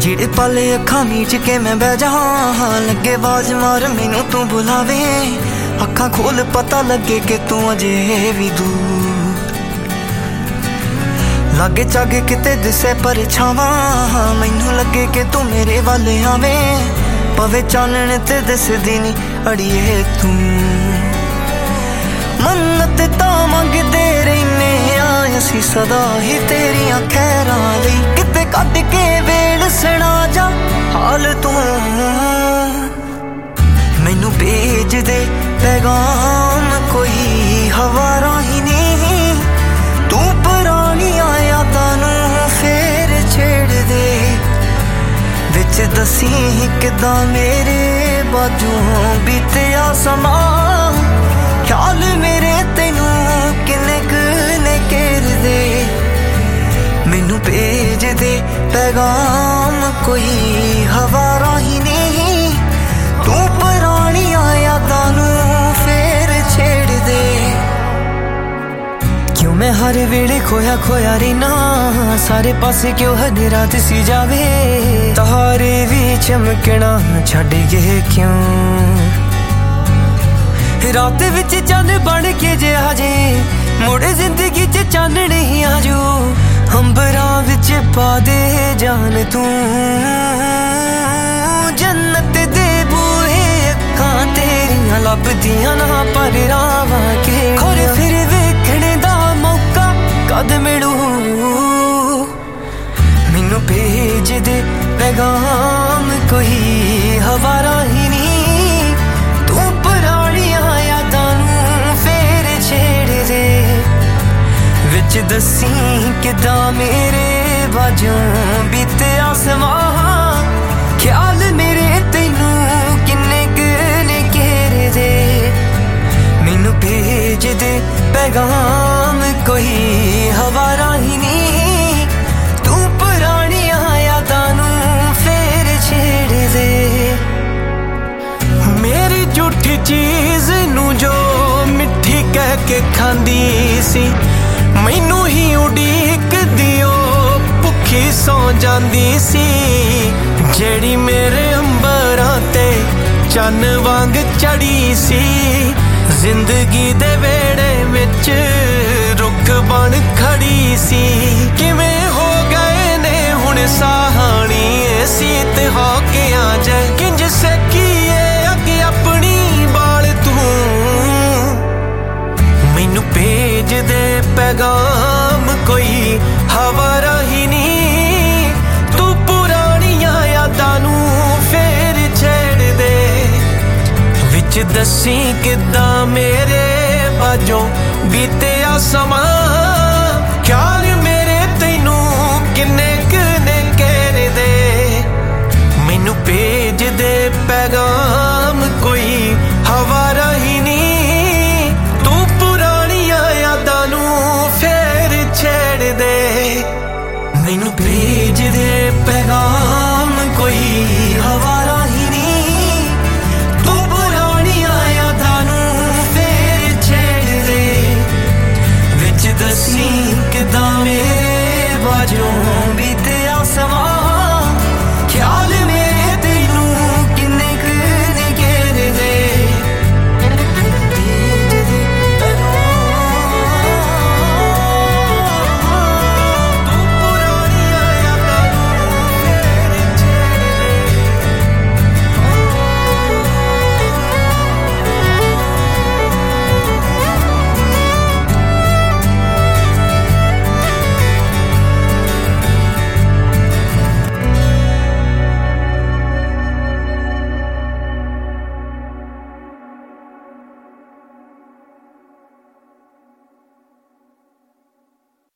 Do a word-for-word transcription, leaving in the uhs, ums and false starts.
ਜਿਹੜੇ ਪਲ ਅੱਖਾਂ ਮੀਚ ਕੇ ਮੈਂ ਬਹਿ ਜਾਵਾਂ, ਲੱਗੇ ਬਾਜ਼ ਮਾਰ ਮੈਨੂੰ ਤੂੰ ਬੁਲਾਵੇ। ਅੱਖਾਂ ਖੋਲ ਪਤਾ ਲੱਗੇ ਕਿ ਤੂੰ ਅਜੇ ਵੀ ਦੂਰ, ਲਾਗੇ ਚਾਗੇ ਕਿਤੇ ਦਿਸੇ ਪਰਛਾਵਾਂ। ਮੈਨੂੰ ਲੱਗੇ ਕਿ ਤੂੰ ਮੇਰੇ ਵੱਲ ਆਵੇ, ਪਵੇ ਚਾਨਣ ਤੇ ਦਿਸਦੀ ਨੀ ਅੜੀਏ ਤੂੰ। ਮੰਨਤ ਤਾਂ ਮੰਗਦੇ ਰਹਿੰਦੇ ਆ ਅਸੀਂ ਸਦਾ ਹੀ ਤੇਰੀਆਂ ਖੈਰਾਂ ਲਈ, ਕਿਤੇ ਕੱਢ ਕੇ ਵੇਲ ਸੁਣਾ ਜਾ ਹਾਲ ਤੂੰ। ਮੈਨੂੰ ਭੇਜ ਦੇ ਪੈਗਾਮ ਕੋਈ ਹਵਾ ਰਾਹੀਂ ਨਹੀਂ, ਤੂੰ ਪੁਰਾਣੀਆਂ ਯਾਦਾਂ ਨੂੰ ਫੇਰ ਛੇੜ ਦੇ। ਵਿੱਚ ਦੱਸੀ ਕਿੱਦਾਂ ਮੇਰੇ ਬਾਝੋਂ ਬੀਤਿਆ ਸਮਾਂ, ਖਿਆਲ ਮੇਰੇ ਤੈਨੂੰ ਕਿੰਨੇ ਕੁ ਨੇ ਘੇਰਦੇ। ਮੈਨੂੰ ਭੇਜ ਦੇ ਪੈਗਾਮ ਕੋਈ ਹਵਾ ਰਾਹੀਂ ਨਹੀਂ, ਤੂੰ ਪੁਰਾਣੀਆਂ ਯਾਦਾਂ ਨੂੰ ਫੇਰ ਛੇੜ ਦੇ। ਕਿਉਂ ਮੈਂ ਹਰ ਵੇਲੇ ਖੋਇਆ ਖੋਇਆ ਰਹਿਣਾ, ਸਾਰੇ ਪਾਸੇ ਕਿਉਂ ਹਨੇਰਾ ਦਿਸੀ ਜਾਵੇ। ਤਾਰੇ ਵੀ ਚਮਕਣਾ ਛੱਡ ਗਏ ਕਿਉਂ, ਰਾਤ ਵਿੱਚ ਚੰਨ ਬਣ ਕੇ ਜੇ ਆਜੇ, ਮੁੜ ਜ਼ਿੰਦਗੀ 'ਚ ਚੰਨ ਨਹੀਂ ਆਜੂ। ਅੰਬਰਾਂ ਵਿੱਚ ਪਾ ਦੇ ਜਾਨ ਤੂੰ, ਜੰਨਤ ਦੇ ਬੂਹੇ ਅੱਖਾਂ ਤੇਰੀਆਂ ਲੱਭਦੀਆਂ ਨਾ ਪਰ ਰਾਵਾਂ ਕੇ। ਖੋਰੇ ਫਿਰ ਵੇਖਣ ਦਾ ਮੌਕਾ ਕਦ ਮਿਲੂ, ਮੈਨੂੰ ਭੇਜ ਦੇ ਪੈਗਾਮ ਕੋਈ ਹਵਾ ਰਾਹੀਂ ਨਹੀਂ, ਤੂੰ ਪੁਰਾਣੀਆਂ ਯਾਦਾਂ ਨੂੰ ਫੇਰ ਛੇੜ ਦੇ। ਵਿੱਚ ਦੱਸੀ ਕਿੱਦਾਂ ਮੇਰੇ ਬਾਝੋਂ ਬੀਤਿਆ ਸਮਾਂ, ਖਿਆਲ ਮੇਰੇ ਤੈਨੂੰ ਕਿੰਨੇ ਕੁ ਨੇ ਘੇਰਦੇ। ਮੈਨੂੰ ਭੇਜ ਦੇ ਪੈਗਾਮ ਕੋਈ ਹਵਾ ਰਾਹੀਂ ਨਹੀਂ, ਤੂੰ ਪੁਰਾਣੀਆਂ ਯਾਦਾਂ ਨੂੰ ਫੇਰ ਛੇੜ ਦੇ। ਮੇਰੀ ਝੂਠੀ ਚੀਜ਼ ਨੂੰ ਜੋ ਮਿੱਠੀ ਕਹਿ ਕੇ ਖਾਂਦੀ ਸੀ, ਮੈਨੂੰ ਹੀ ਉਡੀਕਦੀ ਉਹ ਭੁੱਖੀ ਸੌ ਜਾਂਦੀ ਸੀ। ਜਿਹੜੀ ਮੇਰੇ ਅੰਬਰਾਂ ਤੇ ਚੰਨ ਵਾਂਗ ਚੜੀ ਸੀ, ਜ਼ਿੰਦਗੀ ਦੇ ਵਿਹੜੇ ਵਿੱਚ ਰੁੱਖ ਬਣ ਖੜੀ ਸੀ। ਕਿਵੇਂ ਹੋ ਗਏ ਨੇ ਹੁਣ ਸਾਹਣੀ ਸੀਤ ਹੋ ਕੇ ਆ ਜਾ, ਕਿੰਜ ਸੱਕੀਏ ਅੱਗੇ ਆਪਣੀ ਬਾਲ ਤੂੰ। ਮੈਨੂੰ ਭੇਜ ਦੇ ਪੈਗਾਮ ਕੋਈ ਹਵਾ ਰਾਹੀਂ ਨਹੀਂ, ਤੂੰ ਪੁਰਾਣੀਆਂ ਯਾਦਾਂ ਨੂੰ ਫੇਰ ਛੇੜ ਦੇ। ਵਿੱਚ ਦੱਸੀ ਕਿੱਦਾਂ ਮੇਰੇ ਬਾਝੋਂ ਬੀਤਿਆ ਸਮਾਂ, ਖਿਆਲ